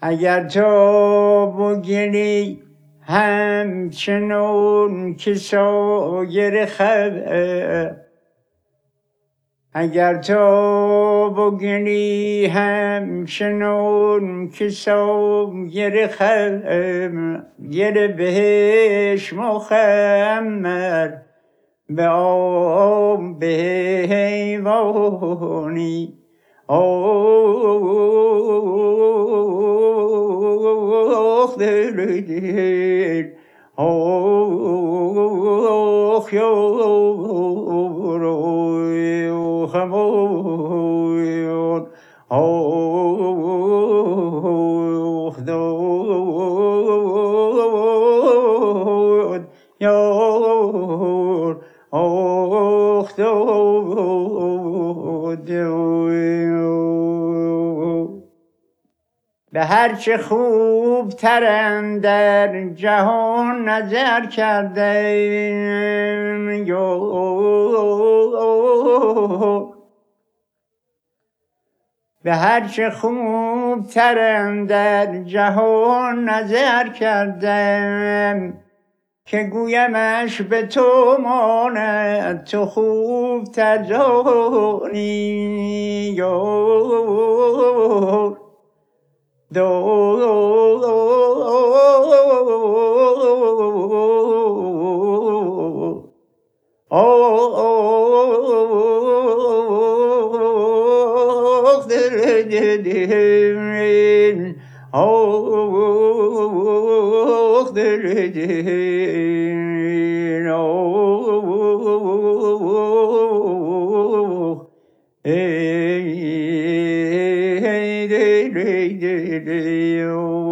اگر تو بگیری همچنون که سایر خلق، اگر تو بگیری همچنون که سایر خلق، گل بهش مخمر به آب حیوانی، آخ دل دل، آخ یاروی همون، آخ داد یار، آخ داد. به هرچه خوب ترم در جهان نظر کردم، به هرچه خوب ترم در جهان نظر کردم، که گویمش به تو ماند تو خوب تر دانی، آخ دل دل، آخ دل دل، آخ ای دل دل.